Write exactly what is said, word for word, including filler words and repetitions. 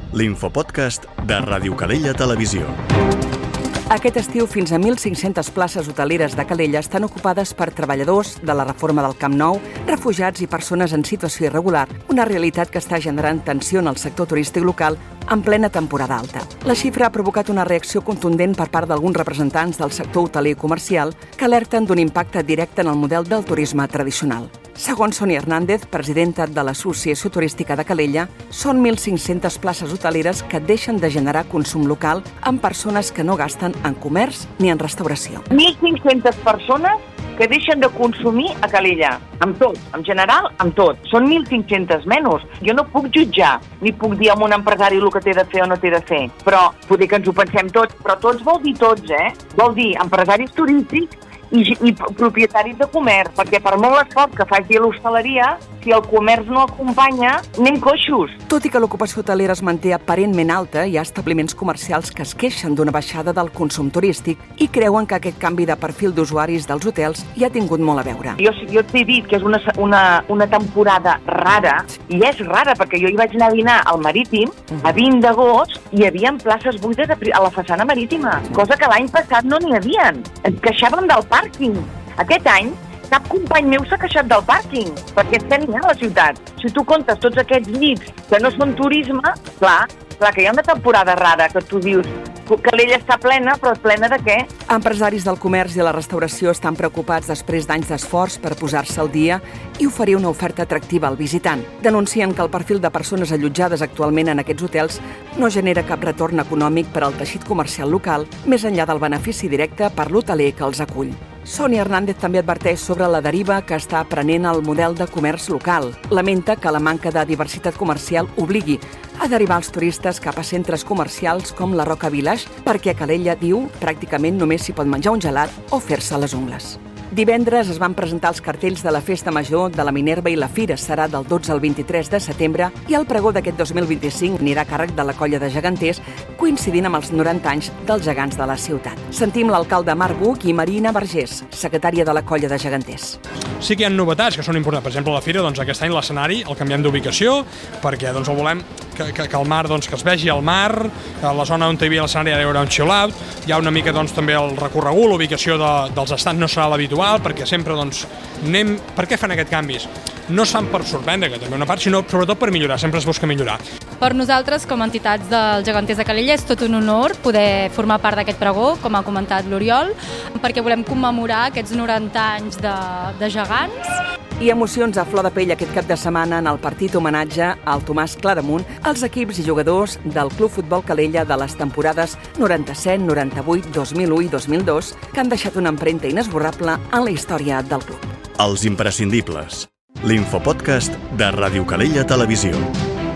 l'infopodcast de Ràdio Calella Televisió. Aquest estiu, fins a mil cinc-centes places hoteleres de Calella estan ocupades per treballadors de la reforma del Camp Nou, refugiats i persones en situació irregular, una realitat que està generant tensió en el sector turístic local en plena temporada alta. La xifra ha provocat una reacció contundent per part d'alguns representants del sector hoteler i comercial que alerten d'un impacte directe en el model del turisme tradicional. Segons Sonia Hernández, presidenta de l'Associació Turística de Calella, són mil cinc-centes places hoteleres que deixen de generar consum local amb persones que no gasten en comerç ni en restauració. mil cinc-centes persones que deixen de consumir a Calella, amb tot, en general, amb tot. Són mil cinc-centes menys. Jo no puc jutjar, ni puc dir a un empresari el que té de fer o no té de fer, però poder que ens ho pensem tots, però tots vol dir tots, eh? Vol dir empresaris turístics i, i propietaris de comerç, perquè per molt esforç que faci l'hostaleria, si el comerç no acompanya, anem coixos. Tot i que l'ocupació hotelera es manté aparentment alta, hi ha establiments comercials que es queixen d'una baixada del consum turístic i creuen que aquest canvi de perfil d'usuaris dels hotels hi ha tingut molt a veure. Jo, jo t'he dit que és una, una, una temporada rara, i és rara perquè jo hi vaig anar a dinar al Marítim a vint d'agost i hi havia places buides a la façana marítima, cosa que l'any passat no n'hi havia. Ens queixàvem del pàrquing. Aquest any cap company meu s'ha queixat del pàrquing, perquè és que n'hi ha a la ciutat. Si tu comptes tots aquests llits que no són turisme, clar, clar que hi ha una temporada rara que tu dius Calella està plena, però plena de què? Empresaris del comerç i la restauració estan preocupats després d'anys d'esforç per posar-se al dia i oferir una oferta atractiva al visitant. Denuncien que el perfil de persones allotjades actualment en aquests hotels no genera cap retorn econòmic per al teixit comercial local, més enllà del benefici directe per l'hoteler que els acull. Sonia Hernández també adverteix sobre la deriva que està prenent el model de comerç local. Lamenta que la manca de diversitat comercial obligui a derivar els turistes cap a centres comercials com la Roca Village, perquè a Calella, diu, pràcticament només s'hi pot menjar un gelat o fer-se les ungles. Divendres es van presentar els cartells de la Festa Major de la Minerva i la Fira. Serà del dotze al vint-i-tres de setembre i el pregó d'aquest dos mil vint-i-cinc anirà a càrrec de la Colla de Geganters, coincidint amb els noranta anys dels gegants de la ciutat. Sentim l'alcalde Marc Buch i Marina Vergés, secretària de la Colla de Geganters. Sí que hi ha novetats que són importants. Per exemple, a la Fira, doncs, aquest any l'escenari el canviem d'ubicació perquè doncs, el volem que, que, que el mar, doncs, que es vegi al mar, a la zona on hi havia l'escenari hi haurà un chill-out, hi ha una mica doncs, també el recorregut, l'ubicació de, dels estants no serà l'habitual, perquè sempre doncs, anem... Per què fan aquests canvis? No es fan per sorprendre, que també una part, sinó sobretot per millorar, sempre es busca millorar. Per nosaltres, com a entitats dels geganters de Calella, és tot un honor poder formar part d'aquest pregó, com ha comentat l'Oriol, perquè volem commemorar aquests noranta anys de, de gegants. I emocions a flor de pell aquest cap de setmana en el partit homenatge al Tomàs Claramunt, als equips i jugadors del Club Futbol Calella de les temporades noranta-set, noranta-vuit, dos mil u i dos mil dos, que han deixat una empremta inesborrable en la història del club. Els imprescindibles. L'infopodcast de Ràdio Calella Televisió.